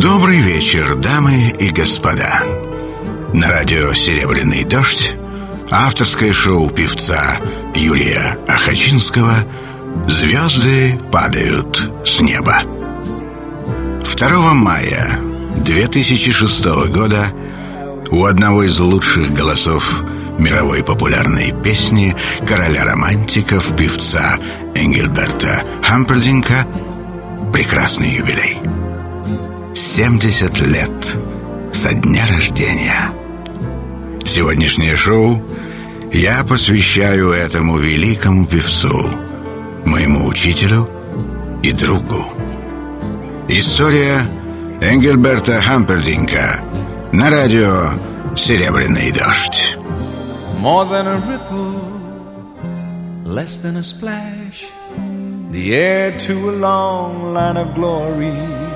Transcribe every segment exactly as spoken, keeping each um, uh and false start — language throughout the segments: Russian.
Добрый вечер, дамы и господа. На радио «Серебряный дождь» авторское шоу певца Юрия Охочинского «Звезды падают с неба». второго мая две тысячи шестого года у одного из лучших голосов мировой популярной песни, короля романтиков, певца Энгельберта Хампердинка, прекрасный юбилей. семьдесят лет со дня рождения. Сегодняшнее шоу я посвящаю этому великому певцу, моему учителю и другу. История Энгельберта Хампердинка на радио «Серебряный дождь». More than a ripple, less than a splash, the heir to a long line of glory.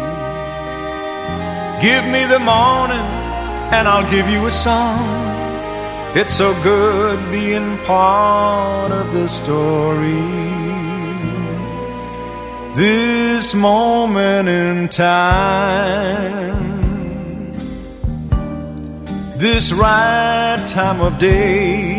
Give me the morning and I'll give you a song. It's so good being part of the story. This moment in time, this right time of day.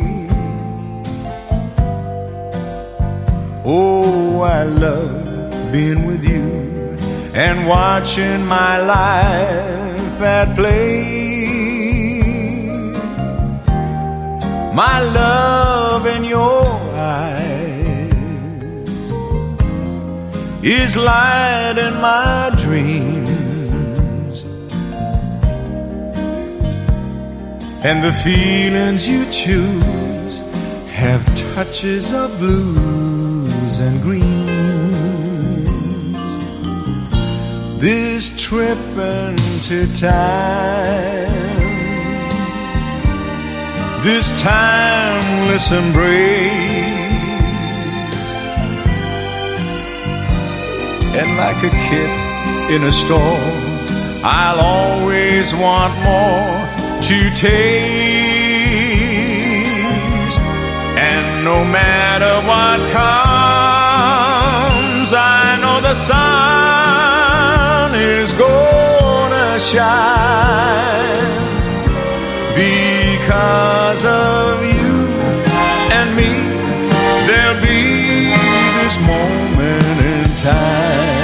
Oh, I love being with you and watching my life at play. My love in your eyes is light in my dreams, and the feelings you choose have touches of blues and greens. This trip into time, this timeless embrace, and like a kid in a store, I'll always want more to taste. And no matter what comes, I know the sun is gonna shine. Because of you and me, there'll be this moment in time.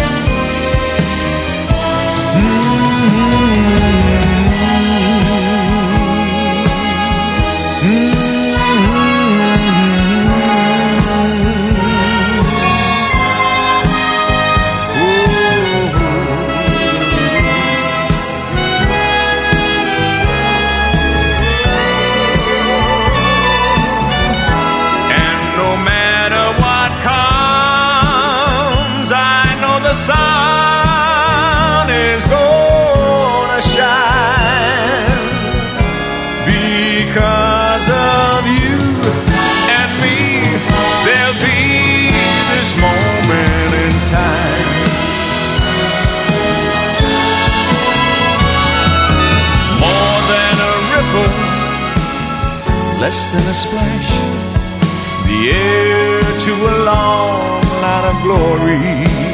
Less than a splash, the heir to a long line of glory.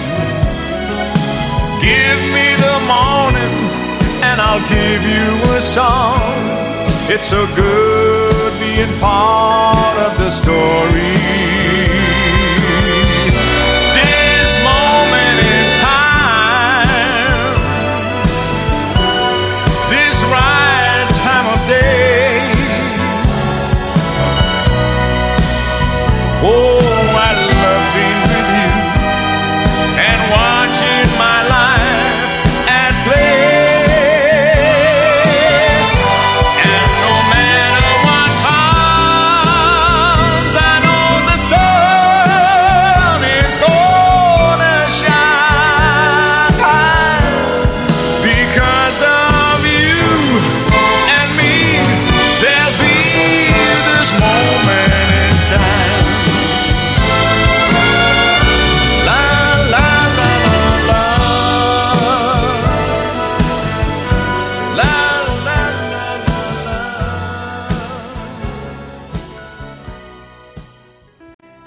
Give me the morning and I'll give you a song. It's so good being part of the story. This moment in time, this right time of day. Oh, I love being with you and watching my life at play. And no matter what comes, I know the sun is gonna shine. Because of you and me, there'll be this moment in time.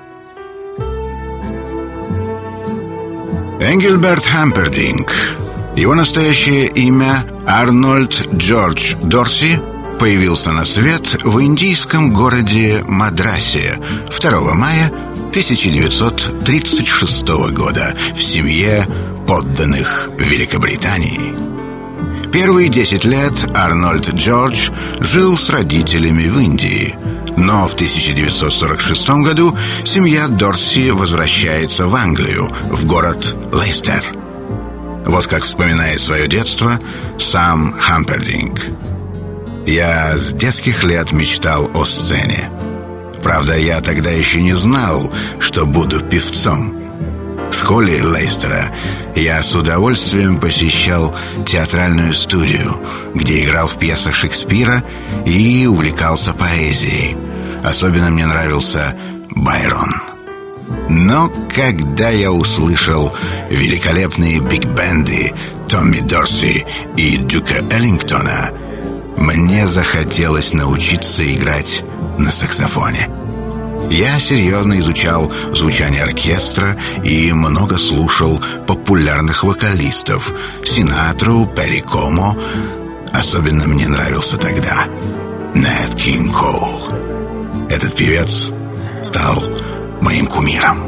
Энгельберт Хампердинк Его настоящее имя Арнольд Джордж Дорси появился на свет в индийском городе Мадрасе второго мая тысяча девятьсот тридцать шестого года в семье подданных Великобритании. Первые десять лет Арнольд Джордж жил с родителями в Индии, но в тысяча девятьсот сорок шестом году семья Дорси возвращается в Англию, в город Лейстер. Вот как вспоминает свое детство сам Хампердинг. «Я с детских лет мечтал о сцене. Правда, я тогда еще не знал, что буду певцом. В школе Лейстера я с удовольствием посещал театральную студию, где играл в пьесах Шекспира и увлекался поэзией. Особенно мне нравился Байрон. Но когда я услышал великолепные биг-бенды Томми Дорси и Дюка Эллингтона, мне захотелось научиться играть на саксофоне. Я серьезно изучал звучание оркестра и много слушал популярных вокалистов Синатру, Перри Комо. Особенно мне нравился тогда Нэт Кинг Коул. Этот певец стал моим кумиром.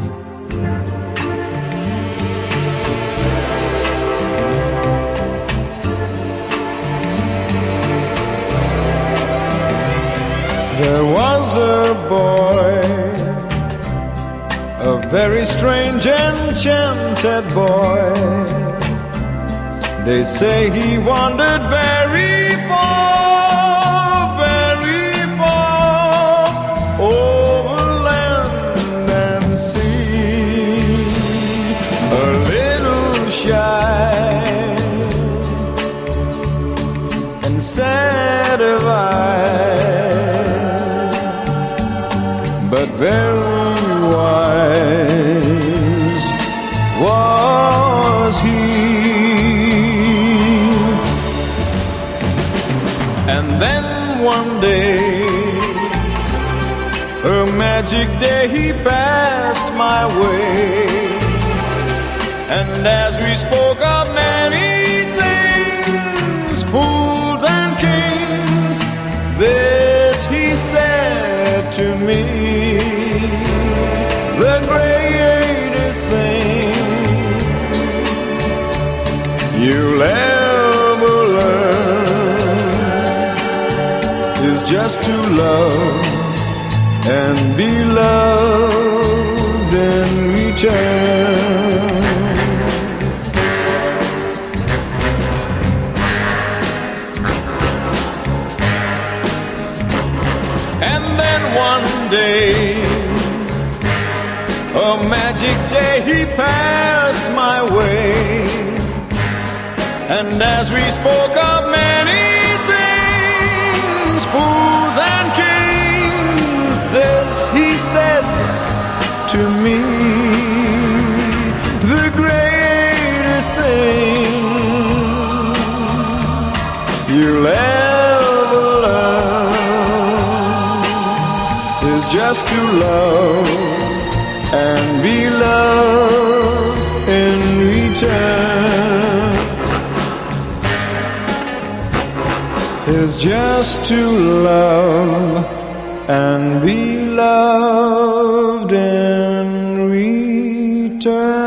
There was a boy, a very strange, enchanted boy. They say he wandered very far, very far, over land and sea. A little shy and sad of eye, but very wise was he. And then one day, a magic day, he passed my way. And as we spoke of many things, fools and kings, this he said to me: the greatest thing you'll ever learn is just to love and be loved in return. And then one day, a magic day, he passed my way. And as we spoke of many things, fools and kings, this he said to me: the greatest thing you'll ever learn is just to love and be loved in return. Is just to love and be loved in return.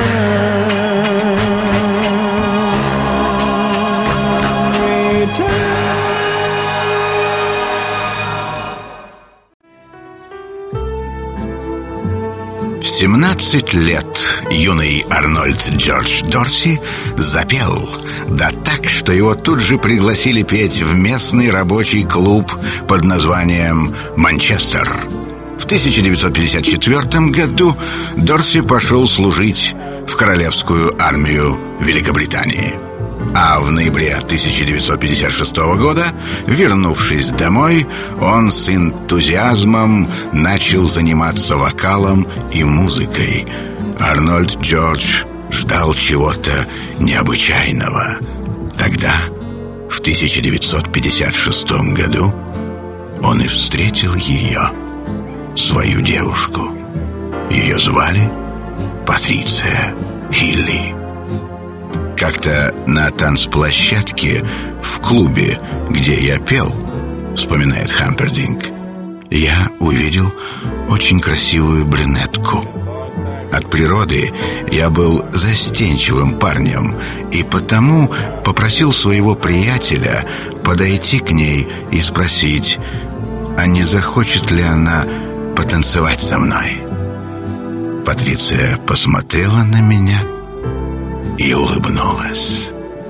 В семнадцать лет юный Арнольд Джордж Дорси запел, да так, что его тут же пригласили петь в местный рабочий клуб под названием «Манчестер». В тысяча девятьсот пятьдесят четвёртом году Дорси пошел служить в Королевскую армию Великобритании. А в ноябре тысяча девятьсот пятьдесят шестого года, вернувшись домой, он с энтузиазмом начал заниматься вокалом и музыкой. Арнольд Джордж ждал чего-то необычайного. Тогда, в тысяча девятьсот пятьдесят шестом году, он и встретил ее, свою девушку. Ее звали Патриция Хилли. Как-то на танцплощадке в клубе, где я пел, вспоминает Хампердинк, я увидел очень красивую брюнетку. От природы я был застенчивым парнем, и потому попросил своего приятеля подойти к ней и спросить, а не захочет ли она потанцевать со мной. Патриция посмотрела на меня и улыбнулась.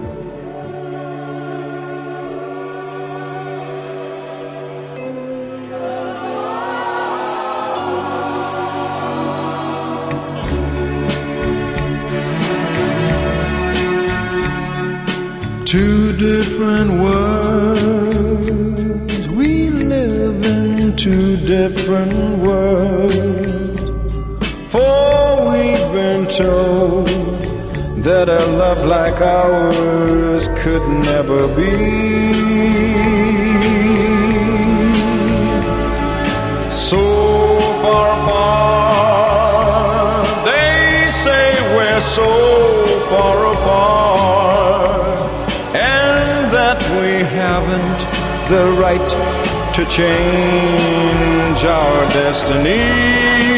Two different worlds, we live in two different worlds. For we've been told that a love like ours could never be. So far apart, they say we're so far apart, and that we haven't the right to change our destiny.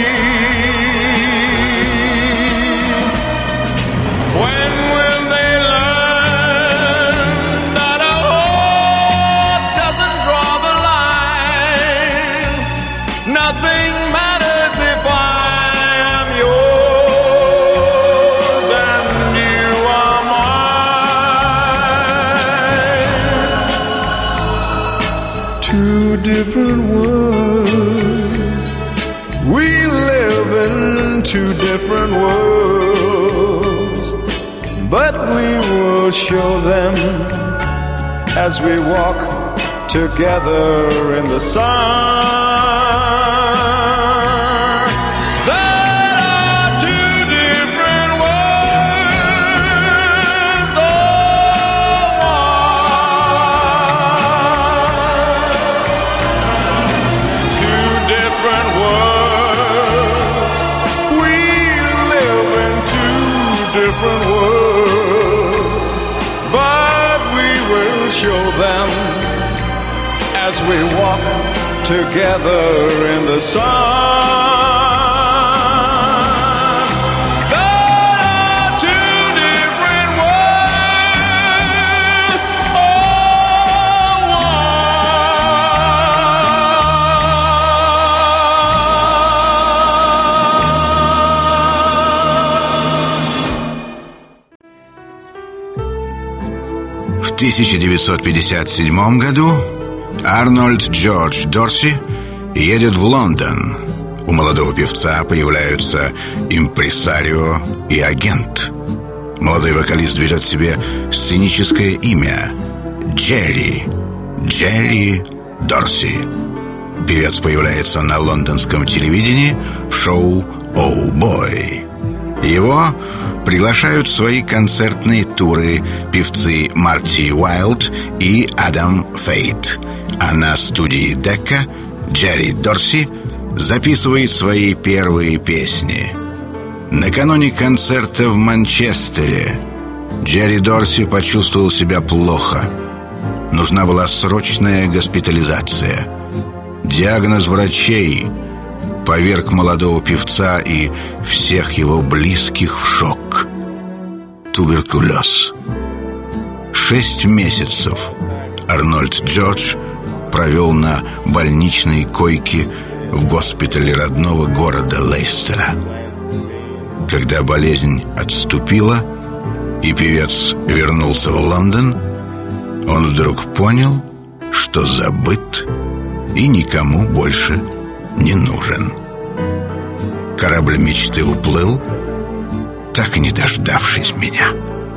Different worlds, we live in two different worlds, but we will show them as we walk together in the sun. As we walk together in the sun. There are two different worlds, oh, one. В тысяча девятьсот пятьдесят седьмом году Арнольд Джордж Дорси едет в Лондон. У молодого певца появляются импресарио и агент. Молодой вокалист берет себе сценическое имя Джерри. Джерри Дорси. Певец появляется на лондонском телевидении в шоу «Оу Бой». Его приглашают в свои концертные туры певцы Марти Уайлд и Адам Фейт. А на студии Декка Джерри Дорси записывает свои первые песни. Накануне концерта в Манчестере Джерри Дорси почувствовал себя плохо. Нужна была срочная госпитализация. Диагноз врачей поверг молодого певца и всех его близких в шок. Туберкулез. Шесть месяцев Арнольд Джордж провел на больничной койке в госпитале родного города Лейстера. Когда болезнь отступила и певец вернулся в Лондон, он вдруг понял, что забыт и никому больше не нужен. Корабль мечты уплыл, так и не дождавшись меня.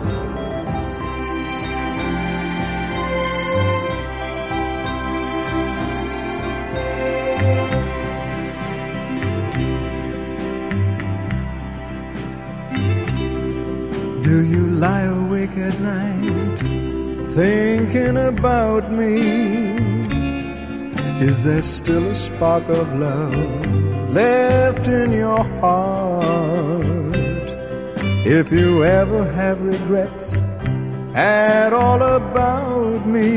Do you lie awake at night thinking about me? Is there still a spark of love left in your heart? If you ever have regrets at all about me,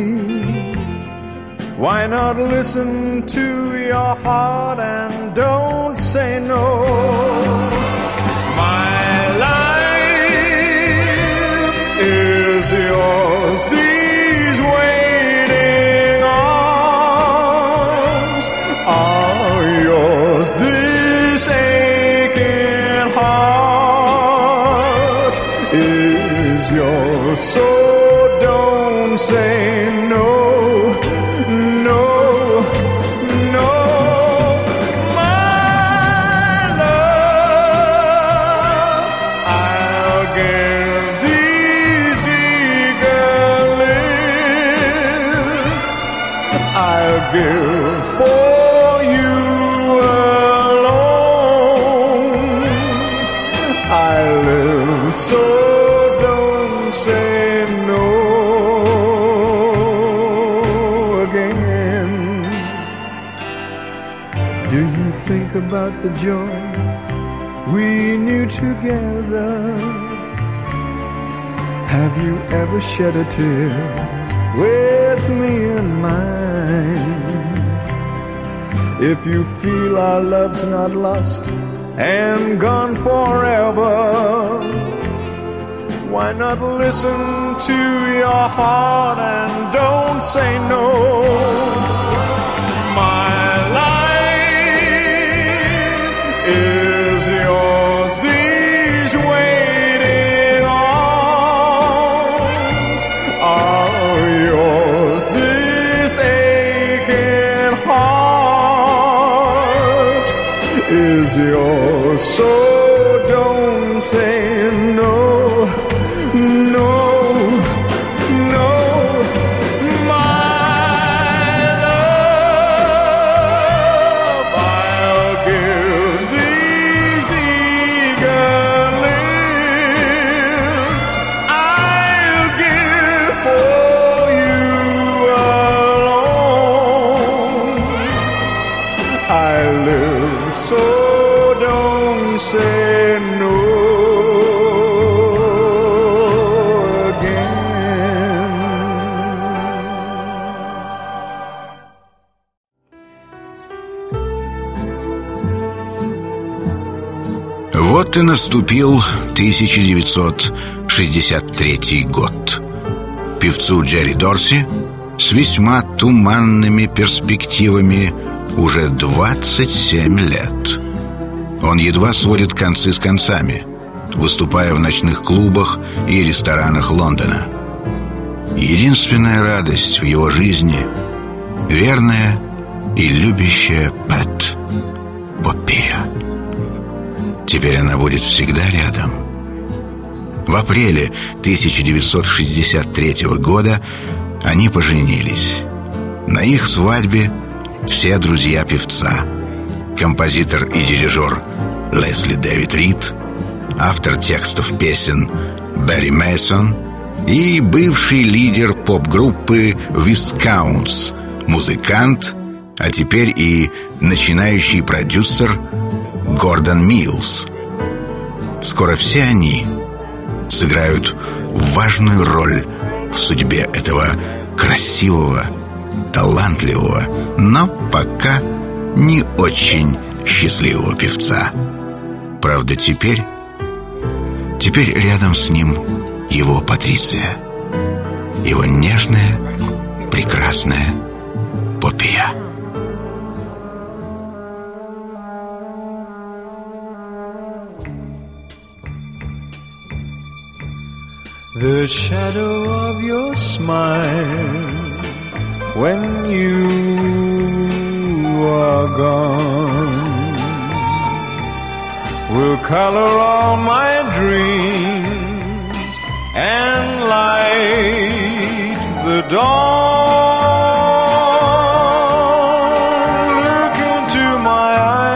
why not listen to your heart and don't say no? My life is yours. These waiting arms are yours. This aching heart is yours. So don't say no. Give for you alone. I live, so don't say no again. Do you think about the joy we knew together? Have you ever shed a tear with me in mind? If you feel our love's not lost and gone forever, why not listen to your heart and don't say no? My life is yours. These waiting arms are yours. This aching heart is yours. So don't say no, no, no. My love, I'll give these eager lips. I'll give for you alone. I live, so don't say no again. Вот и наступил тысяча девятьсот шестьдесят третий год. Певцу Джерри Дорси с весьма туманными перспективами уже двадцать семь лет. Он едва сводит концы с концами, выступая в ночных клубах и ресторанах Лондона. Единственная радость в его жизни — верная и любящая Пэт, Поппия. Теперь она будет всегда рядом. В апреле тысяча девятьсот шестьдесят третьего года они поженились. На их свадьбе все друзья певца: композитор и дирижер Лесли Дэвид Рид, автор текстов песен Берри Мейсон и бывший лидер поп-группы Viscounts, музыкант, а теперь и начинающий продюсер Гордон Миллс. Скоро все они сыграют важную роль в судьбе этого красивого, талантливого, но пока не очень счастливого певца. Правда, теперь Теперь рядом с ним его Патриция, его нежная, прекрасная Поппия. The shadow of your smile when you are gone will color all my dreams and light the dawn. Look into my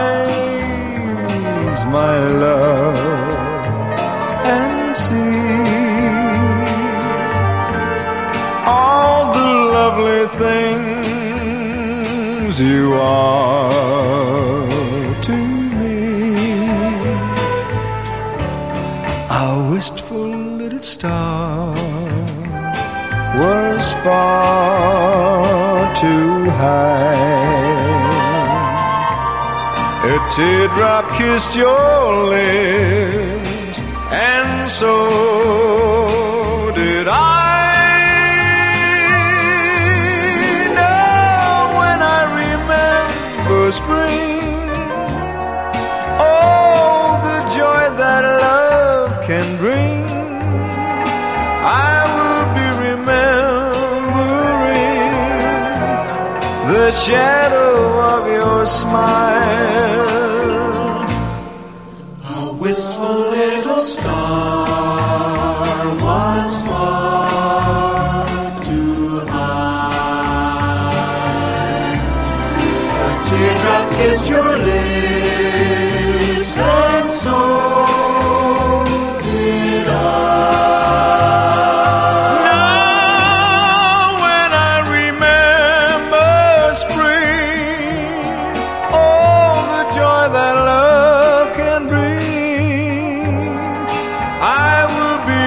eyes, my love, and see all the lovely things you are to me. I star was far too high. A teardrop kissed your lips, and so did I. Now when I remember spring, all the joy that love can bring, I will be remembering the shadow of your smile. A wistful little star was far too high. A teardrop kissed your lips, and so did I. Now when I remember spring, all the joy that love can bring, I will be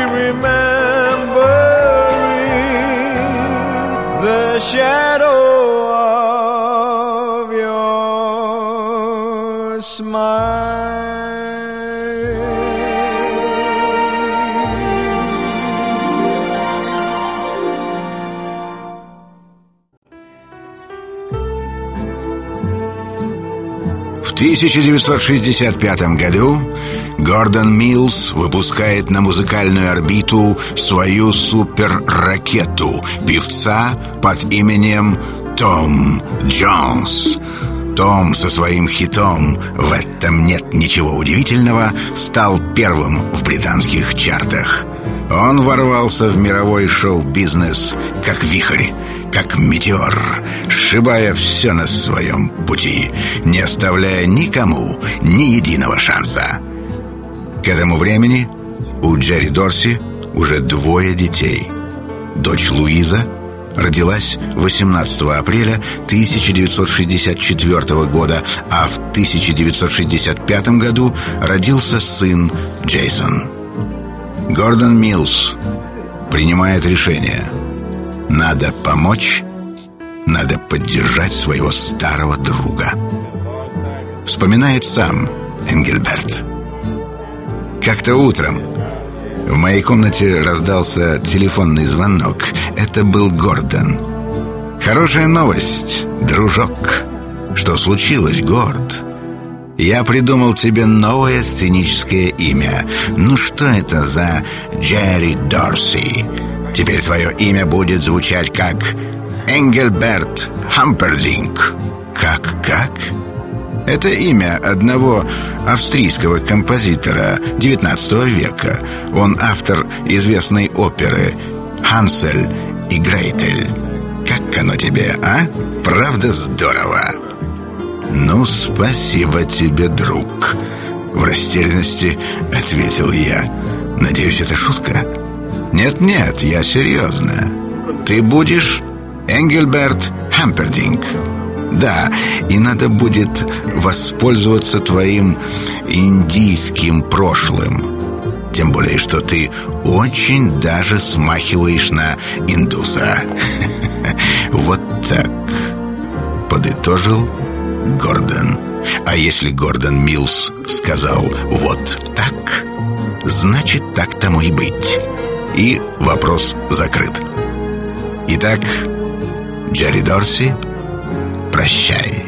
remembering the shadow of your smile. В тысяча девятьсот шестьдесят пятом году Гордон Миллс выпускает на музыкальную орбиту свою суперракету — певца под именем Том Джонс. Том со своим хитом «В этом нет ничего удивительного» стал первым в британских чартах. Он ворвался в мировой шоу-бизнес как вихрь, как метеор, сшибая все на своем пути, не оставляя никому ни единого шанса. К этому времени у Джерри Дорси уже двое детей. Дочь Луиза родилась восемнадцатого апреля тысяча девятьсот шестьдесят четвёртого года, а в тысяча девятьсот шестьдесят пятом году родился сын Джейсон. Гордон Миллс принимает решение: надо помочь, надо поддержать своего старого друга. Вспоминает сам Энгельберт. Как-то утром в моей комнате раздался телефонный звонок. Это был Гордон. «Хорошая новость, дружок». «Что случилось, Горд?» «Я придумал тебе новое сценическое имя. Ну что это за Джерри Дорси? Теперь твое имя будет звучать как Энгельберт Хампердинк». «Как-как?» Это имя одного австрийского композитора девятнадцатого века. Он автор известной оперы «Хансель и Гретель». Как оно тебе, а? Правда здорово? «Ну, спасибо тебе, друг», — в растерянности ответил я. «Надеюсь, это шутка?» «Нет-нет, я серьезно. Ты будешь Энгельберт Хампердинк. Да, и надо будет воспользоваться твоим индийским прошлым. Тем более, что ты очень даже смахиваешь на индуса». Вот так подытожил Гордон. А если Гордон Миллс сказал «вот так», значит, так тому и быть. И вопрос закрыт. Итак, Джерри Дорси, прощай.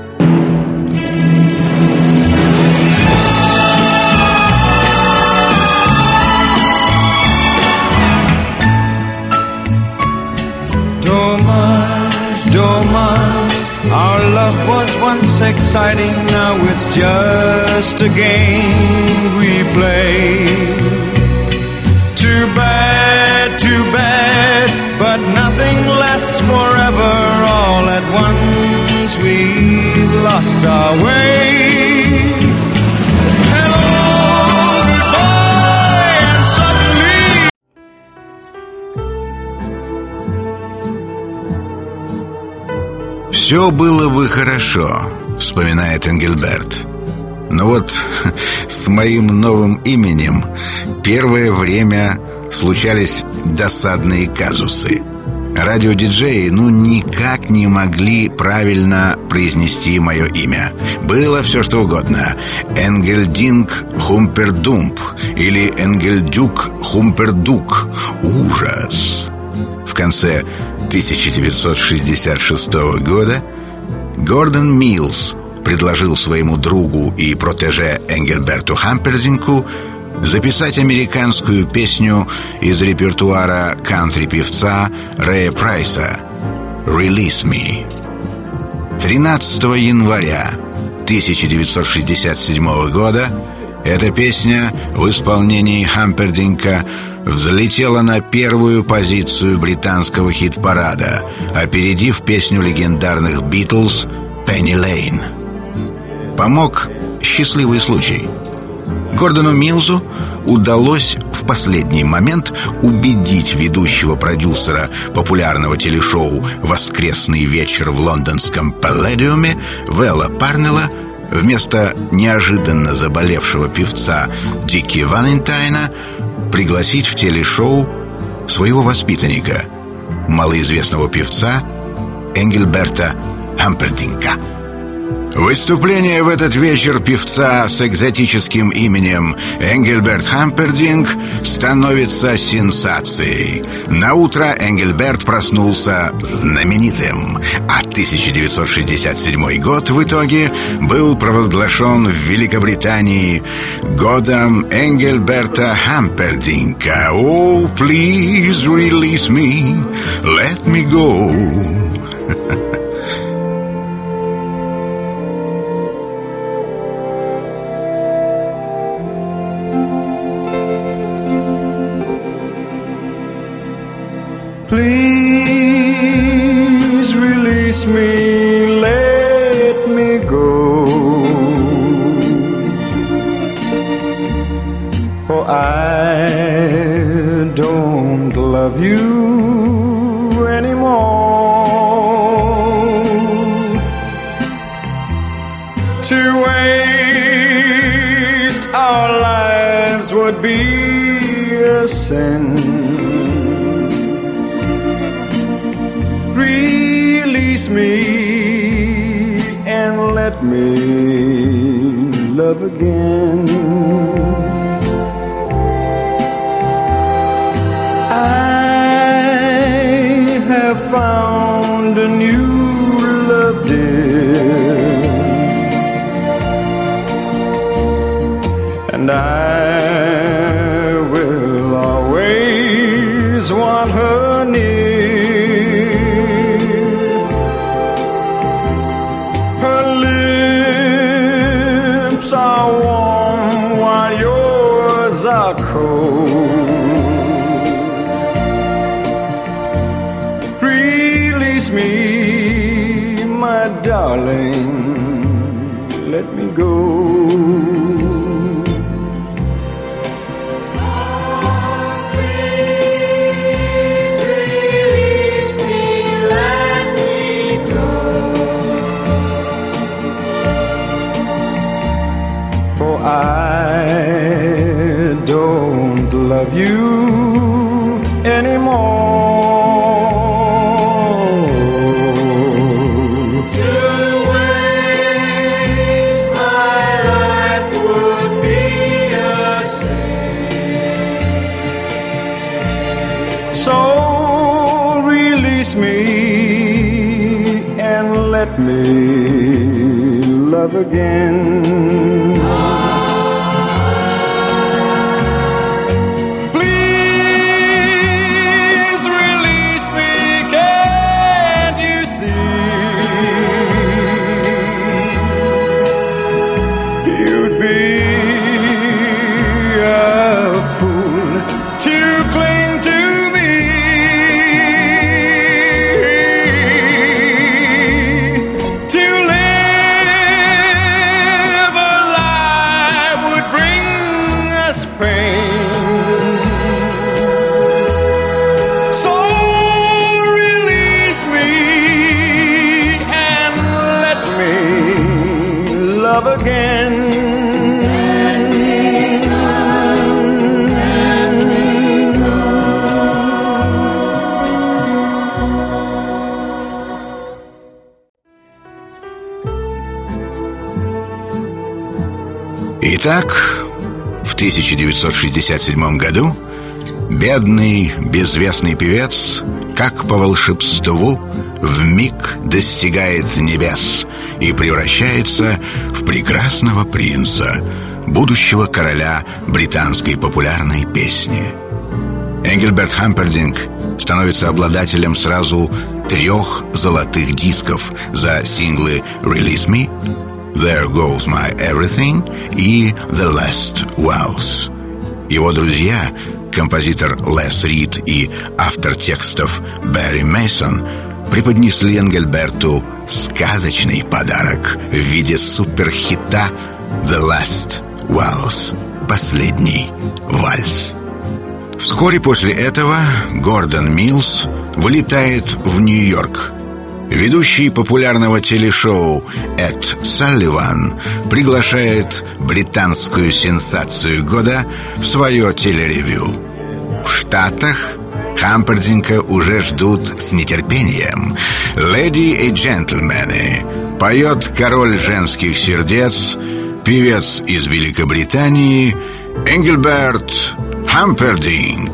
Dommage, dommage, our love was once exciting, now it's just a game we play. Too bad, too bad, but nothing lasts forever. All at once we've lost our way. Hello, goodbye, and suddenly «Все было бы хорошо», — вспоминает Энгельберт. Но вот с моим новым именем первое время случались досадные казусы. Радиодиджеи ну никак не могли правильно произнести мое имя. Было все что угодно: Энгельдинг Хумпердумп или Энгельдюк Хумпердук. Ужас! В конце тысяча девятьсот шестьдесят шестого года Гордон Милс предложил своему другу и протеже Энгельберту Хампердинку записать американскую песню из репертуара кантри-певца Рэя Прайса «Release Me». тринадцатого января тысяча девятьсот шестьдесят седьмого года эта песня в исполнении Хампердинка взлетела на первую позицию британского хит-парада, опередив песню легендарных «Битлз» «Пенни Лейн». Помог счастливый случай. Гордону Милзу удалось в последний момент убедить ведущего продюсера популярного телешоу «Воскресный вечер» в лондонском Палладиуме Вэлла Парнелла вместо неожиданно заболевшего певца Дики Валентайна пригласить в телешоу своего воспитанника, малоизвестного певца Энгельберта Хампердинка. Выступление в этот вечер певца с экзотическим именем Энгельберт Хампердинк становится сенсацией. Наутро Энгельберт проснулся знаменитым, а тысяча девятьсот шестьдесят седьмой год в итоге был провозглашен в Великобритании годом Энгельберта Хампердинка. Oh, please release me, let me go. Please release me, let me go, for I don't love you anymore. To waste our lives would be a sin. Release me and let me love again. I have found a new love, dear, and I will always want her near. Release me, my darling, let me go. Oh, please release me, let me go. For I don't love you anymore. So release me and let me love again. Please release me, can't you see? You'd be a fool to cling to me. To live a life Итак, в тысяча девятьсот шестьдесят седьмом году бедный, безвестный певец, как по волшебству, вмиг достигает небес и превращается в прекрасного принца, будущего короля британской популярной песни. Энгельберт Хампердинг становится обладателем сразу трех золотых дисков за синглы «Release Me», «There Goes My Everything» и «The Last Waltz». Его друзья, композитор Лес Рид и автор текстов Барри Мейсон, преподнесли Энгельберту сказочный подарок в виде суперхита «The Last Waltz» — «Последний вальс». Вскоре после этого Гордон Миллс вылетает в Нью-Йорк. Ведущий популярного телешоу Эд Салливан приглашает британскую сенсацию года в свое телеревью. В Штатах Хампердинга уже ждут с нетерпением. «Леди и джентльмены», поет король женских сердец, певец из Великобритании Энгельберт Хампердинг.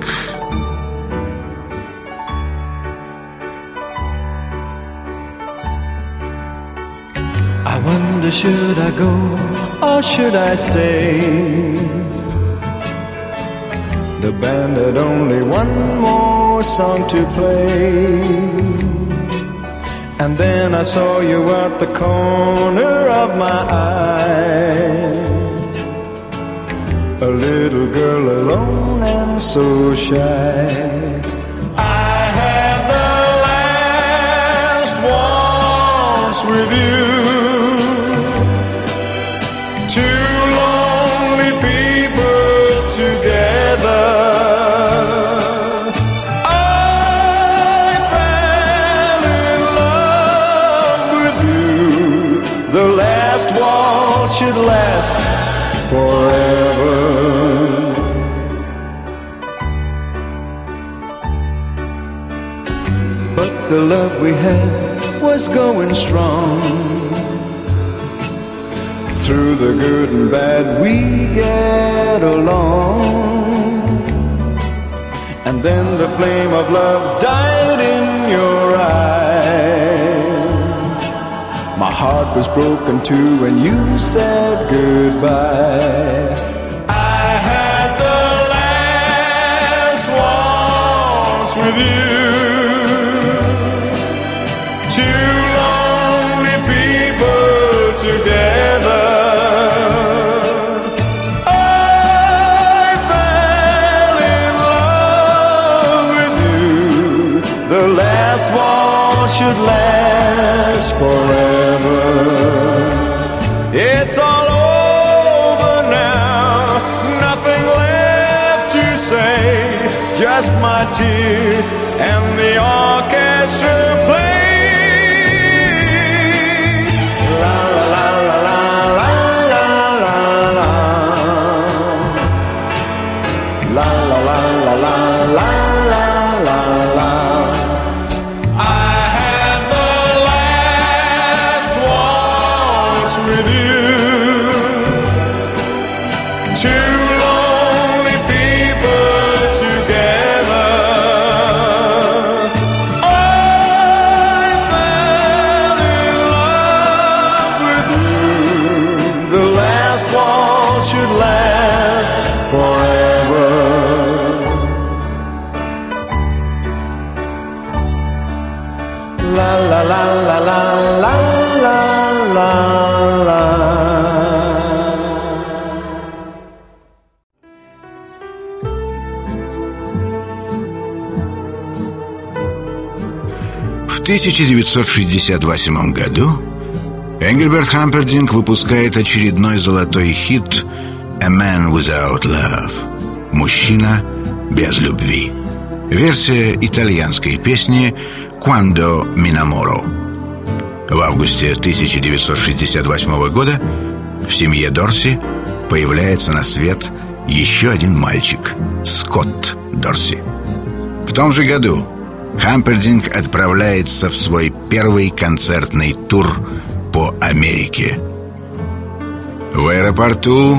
I wonder, should I go or should I stay? The band had only one more song to play, and then I saw you at the corner of my eye, a little girl alone and so shy. I had the last waltz with you, two lonely people together. I fell in love with you. The last waltz should last forever. But the love we had was going strong. Through the good and bad we get along. And then the flame of love died in your eyes. My heart was broken too when you said goodbye. I had the last waltz with you, two lonely people together. I fell in love with you. The last waltz should last forever. It's all over now, nothing left to say, just my tears and the orchestra play. La la la la la la la la la la la la la la la la. I had the last waltz with you, two lonely people together. I fell in love with you. The last waltz should last forever. La la la la la la la la la. В тысяча девятьсот шестьдесят восьмом году Энгельберт Хампердинг выпускает очередной золотой хит «A Man Without Love» — «Мужчина без любви». Версия итальянской песни «Quando mi innamoro». В августе тысяча девятьсот шестьдесят восьмого года в семье Дорси появляется на свет еще один мальчик — Скотт Дорси. В том же году Хампердинг отправляется в свой первый концертный тур по Америке. В аэропорту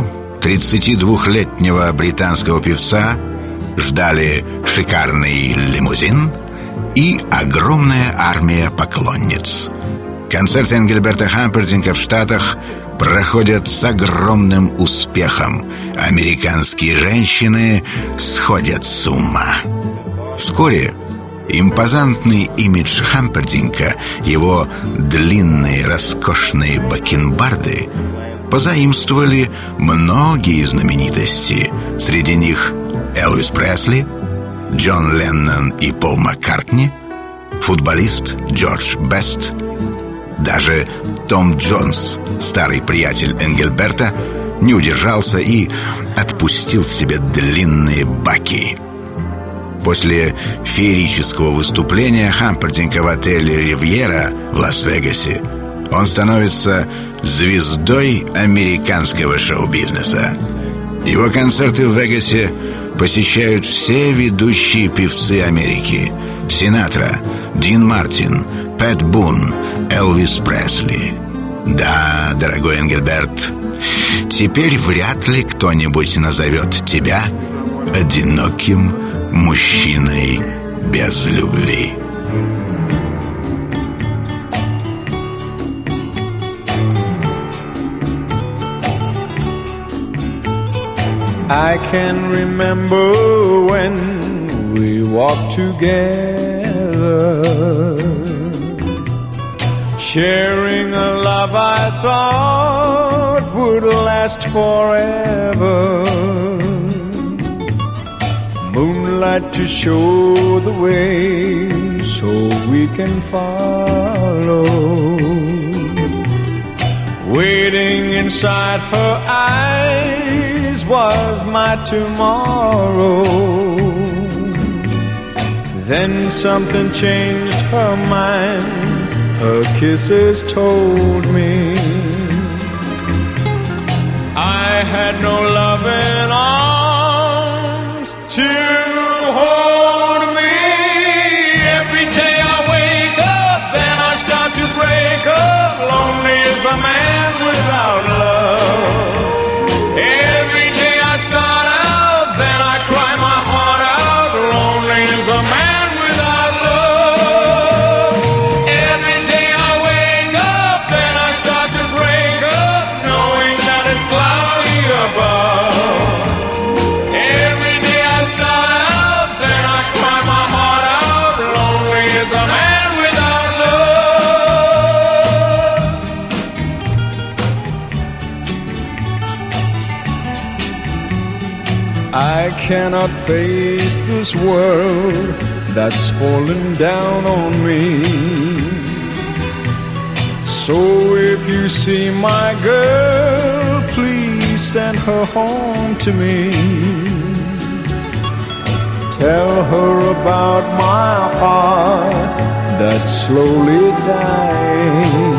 тридцатидвухлетнего британского певца ждали шикарный лимузин и огромная армия поклонниц. Концерты Энгельберта Хампердинка в Штатах проходят с огромным успехом. Американские женщины сходят с ума. Вскоре импозантный имидж Хампердинка, его длинные роскошные бакенбарды позаимствовали многие знаменитости. Среди них Элвис Пресли, Джон Леннон и Пол Маккартни, футболист Джордж Бест. Даже Том Джонс, старый приятель Энгельберта, не удержался и отпустил себе длинные баки. После феерического выступления Хампердинка в отеле «Ривьера» в Лас-Вегасе он становится звездой американского шоу-бизнеса. Его концерты в Вегасе посещают все ведущие певцы Америки: Синатра, Дин Мартин, Пэт Бун, Элвис Пресли. Да, дорогой Энгельберт, теперь вряд ли кто-нибудь назовет тебя одиноким мужчиной без любви. I can remember when we walked together, sharing a love I thought would last forever. Moonlight to show the way so we can follow. Waiting inside her eyes was my tomorrow. Then something changed her mind. Her kisses told me I had no loving arms to hold me. Every day I wake up, then I start to break up. Lonely as a man without love. Every day I start out, then I cry my heart out. Lonely as a man without love. Every day I wake up, then I start to break up, knowing that it's cloudy above. Every day I start out, then I cry my heart out. Lonely as a man without love. I cannot face this world that's fallen down on me. So if you see my girl, please send her home to me. Tell her about my heart that's slowly dying.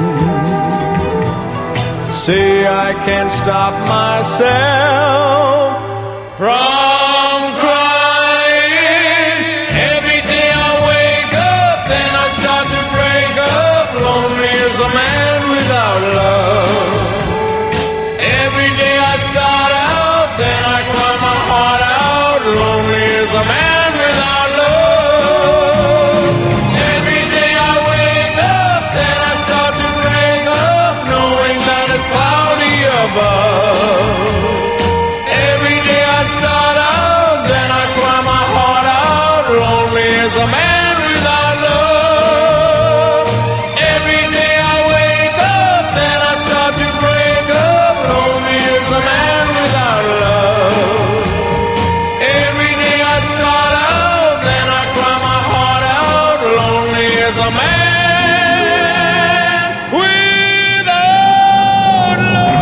Say I can't stop myself from crying. Every day I wake up, then I start to break up. Lonely as a man without love. Every day I start out, then I cry my heart out. Lonely as a man without love. Every day I wake up, then I start to break up, knowing that it's cloudy above. Every day I start out, then I cry my heart out. Lonely as a man without love. Every day I wake up, then I start to break up. Lonely as a man without love. Every day I start out, then I cry my heart out. Lonely as a man without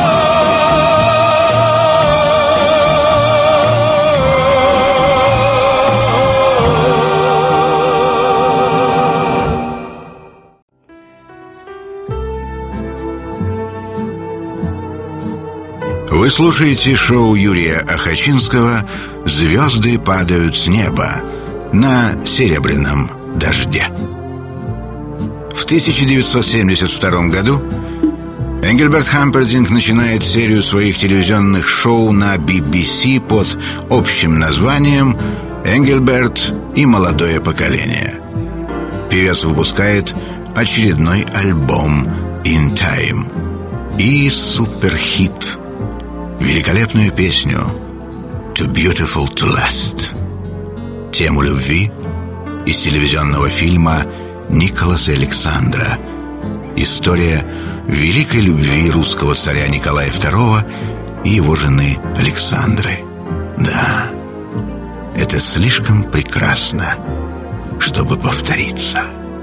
Вы слушаете шоу Юрия Охочинского «Звезды падают с неба» на серебряном дожде. В тысяча девятьсот семьдесят втором году Энгельберт Хампердинг начинает серию своих телевизионных шоу на би би си под общим названием «Энгельберт и молодое поколение». Певец выпускает очередной альбом «In Time» и суперхит, великолепную песню «Too Beautiful to Last», тему любви из телевизионного фильма Николаса Александра. История великой любви русского царя Николая второго и его жены Александры. Да, это слишком прекрасно, чтобы повториться.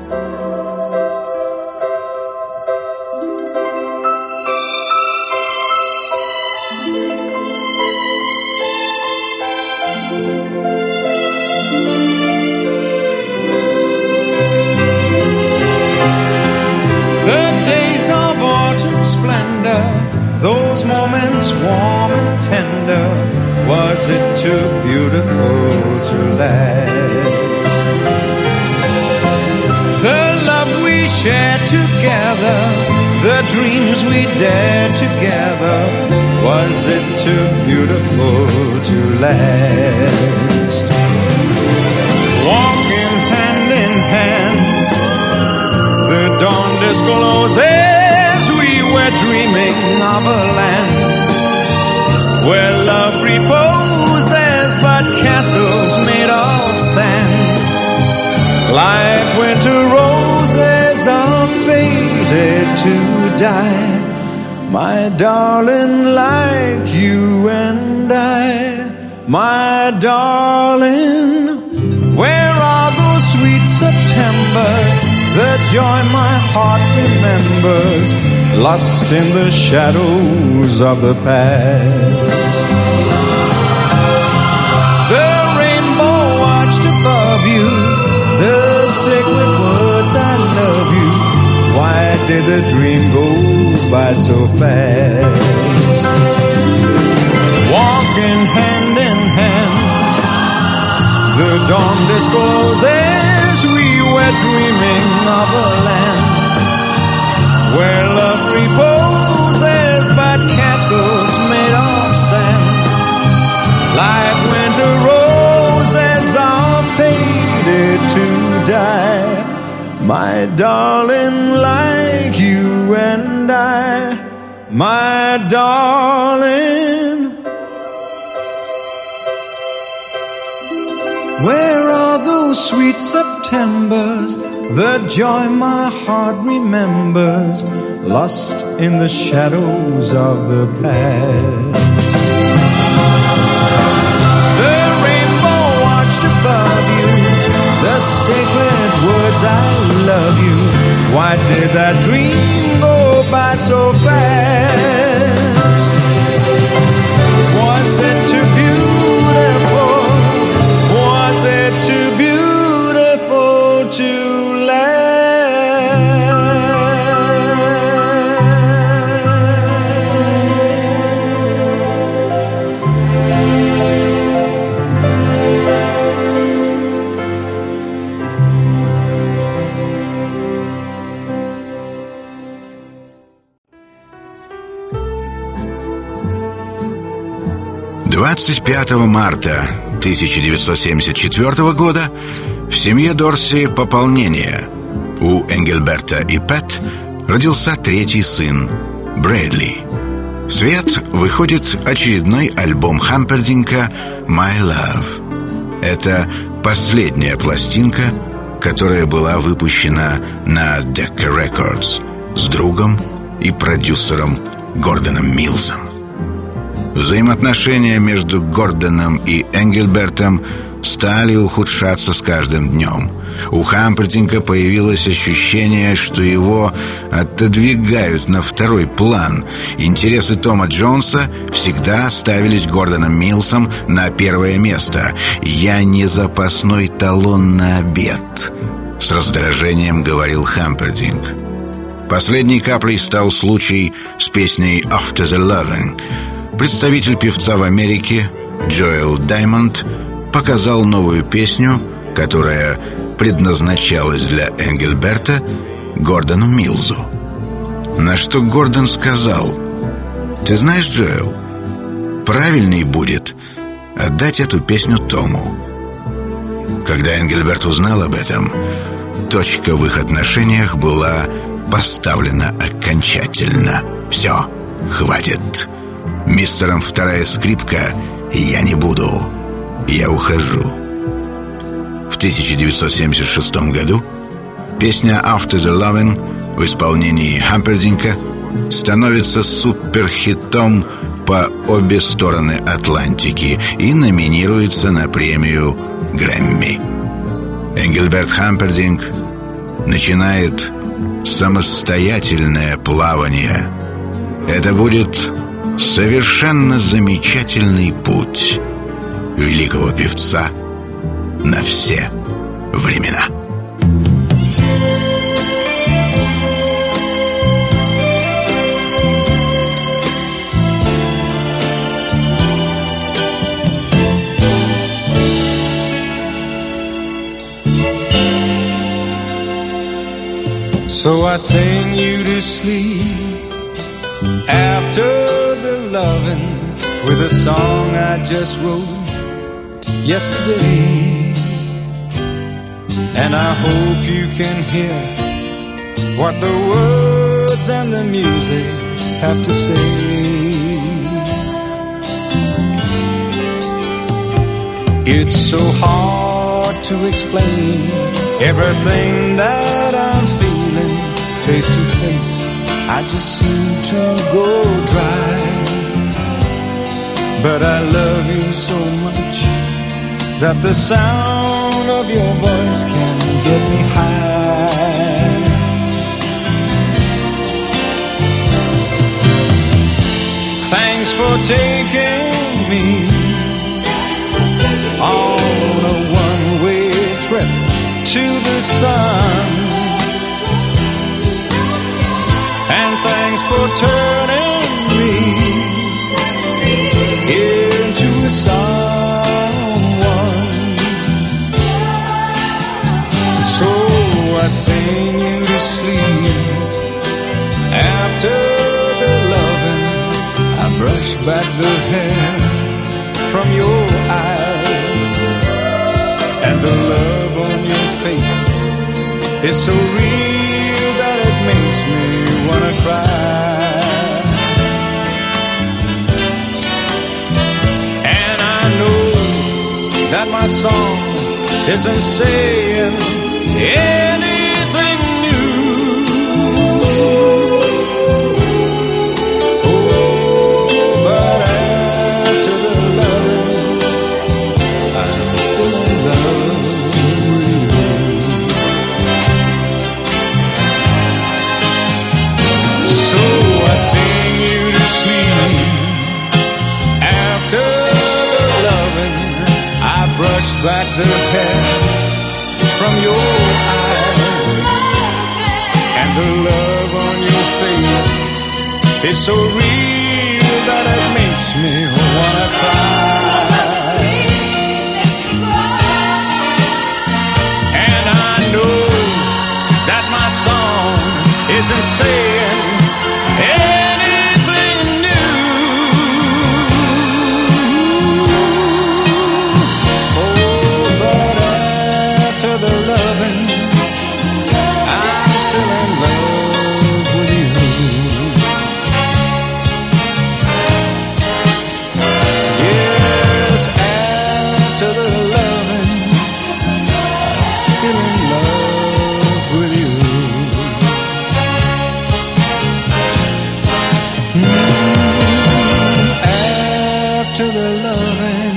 Those moments warm and tender, was it too beautiful to last? The love we shared together, the dreams we dared together, was it too beautiful to last? Walking hand in hand, the dawn discloses we're dreaming of a land where love reposes but castles made of sand. Like winter roses are fated to die, my darling, like you and I. My darling, where are those sweet Septembers, the joy my heart remembers, lost in the shadows of the past? The rainbow watched above you, the sacred words, I love you. Why did the dream go by so fast? Walking hand in hand, the dawn discloses we were dreaming of a land where love reposes but castles made of sand. Like winter roses are fated to die, my darling, like you and I. My darling, where are those sweet Septembers, the joy my heart remembers, lost in the shadows of the past? The rainbow watched above you, the sacred words, I love you. Why did that dream go by so fast? Was it too beautiful? Was it too beautiful to last? двадцать пятого марта тысяча девятьсот семьдесят четвёртого года в семье Дорси пополнение. У Энгельберта и Пэт родился третий сын Брэдли. В свет выходит очередной альбом Хампердинга «My Love». Это последняя пластинка, которая была выпущена на Decca Records с другом и продюсером Гордоном Милсом. Взаимоотношения между Гордоном и Энгельбертом стали ухудшаться с каждым днем. У Хампердинга появилось ощущение, что его отодвигают на второй план. Интересы Тома Джонса всегда ставились Гордоном Милсом на первое место. «Я не запасной талон на обед», — с раздражением говорил Хампердинг. Последней каплей стал случай с песней «After the Loving». Представитель певца в Америке Джоэл Даймонд показал новую песню, которая предназначалась для Энгельберта, Гордону Милсу. На что Гордон сказал: «Ты знаешь, Джоэл, правильней будет отдать эту песню Тому». Когда Энгельберт узнал об этом, точка в их отношениях была поставлена окончательно. «Все, хватит. Мистером вторая скрипка я не буду. Я ухожу». В тысяча девятьсот семьдесят шестом году песня «After the Lovin'» в исполнении Хампердинка становится суперхитом по обе стороны Атлантики и номинируется на премию Грэмми. Энгельберт Хампердинк начинает самостоятельное плавание. Это будет совершенно замечательный путь великого певца на все времена. So I sing you to sleep after the loving with a song I just wrote yesterday. And I hope you can hear what the words and the music have to say. It's so hard to explain everything that I'm feeling face to face. I just seem to go dry. But I love you so much that the sound of your voice can get me high. Thanks for taking me on a one-way trip to the sun. And thanks for turning me into a someone. So I sing you to sleep after the loving. I brush back the hair from your eyes, and the love on your face is so real that it makes me wanna cry. And I know that my song isn't saying anything new. Oh, but after the love, I'm still in love with you. So I sing you to sleep after the loving. I brush back the hair from your eyes, and the love on your face is so real that it makes me wanna cry. And I know that my song isn't saying anything new. Oh, but after the loving, I'm still in love with you. Yes, after the loving, I'm still in love with you. After the loving,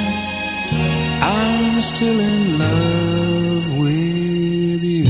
I'm still in love with you.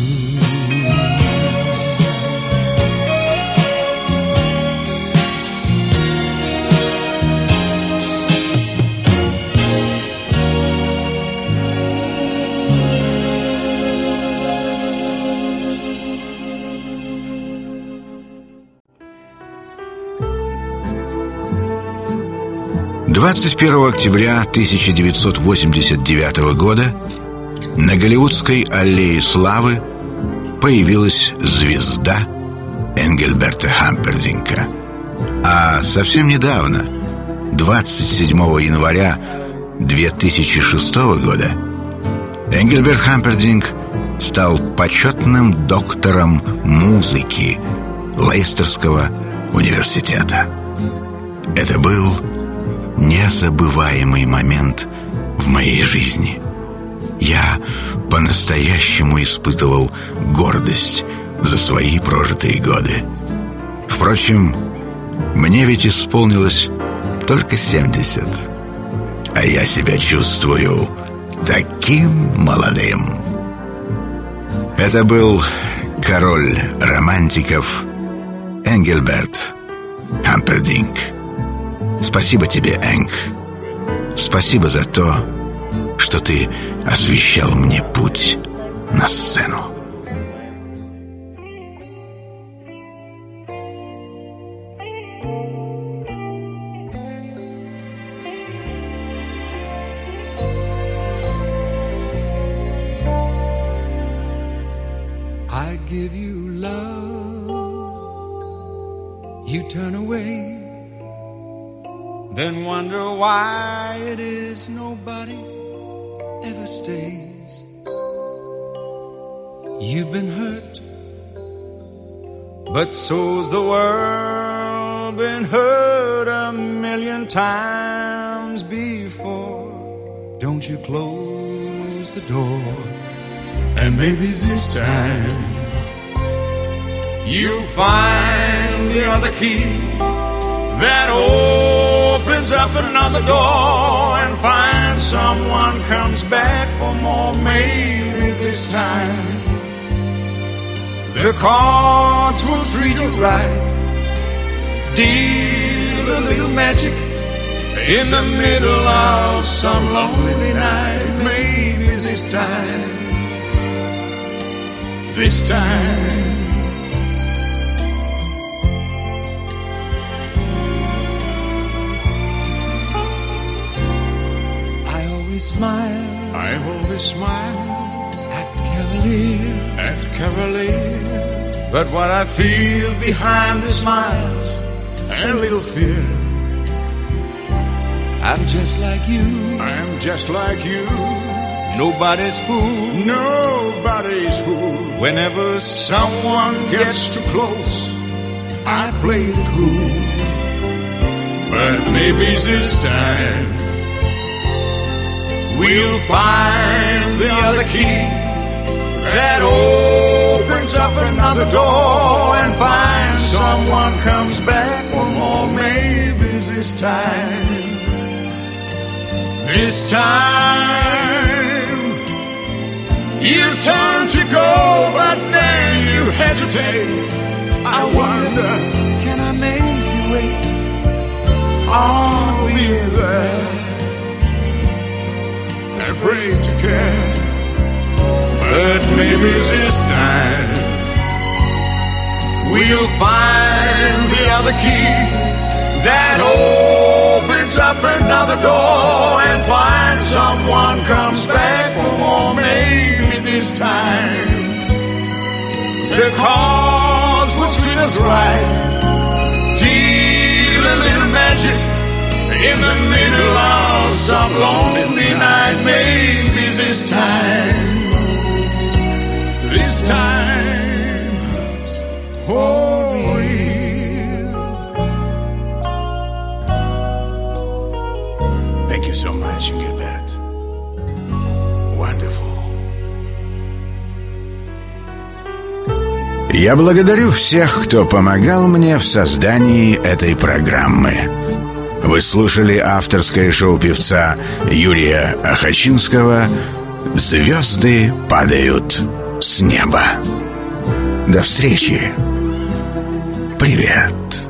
двадцать первого октября тысяча девятьсот восемьдесят девятого года на Голливудской аллее славы появилась звезда Энгельберта Хампердинка. А совсем недавно, двадцать седьмого января две тысячи шестого года, Энгельберт Хампердинк стал почетным доктором музыки Лейстерского университета. Это был незабываемый момент в моей жизни. Я по-настоящему испытывал гордость за свои прожитые годы. Впрочем, мне ведь исполнилось только семьдесят, а я себя чувствую таким молодым. Это был король романтиков Энгельберт Хампердинк. Спасибо тебе, Энг. Спасибо за то, что ты освещал мне путь на сцену. I give you love, you turn away, then wonder why it is nobody ever stays. You've been hurt, but so's the world been hurt a million times before. Don't you close the door, and maybe this time you'll find the other key that opens up another door, and find someone comes back for more. Maybe this time the cards will treat us right, deal a little magic in the middle of some lonely night. Maybe this time, this time smile, I always smile at Cavalier, at Cavalier. But what I feel behind the smiles and a little fear, I'm just like you, I'm just like you. Nobody's fool, nobody's fool. Whenever someone gets too close, I play it cool. But maybe this time we'll find the other key that opens up another door, and find someone comes back for more. Maybe this time, this time you turn to go, but then you hesitate. I wonder, can I make you wait? Are we there? Afraid to care, but maybe this time we'll find the other key that opens up another door, and find someone comes back for more. Maybe this time the cause will treat us right, deal a little magic in the middle of some lonely night. Maybe this time, this time for real. Thank you so much, Engelbert. Wonderful. Я благодарю всех, кто помогал мне в создании этой программы. Вы слушали авторское шоу певца Юрия Охочинского «Звезды падают с неба». До встречи. Привет.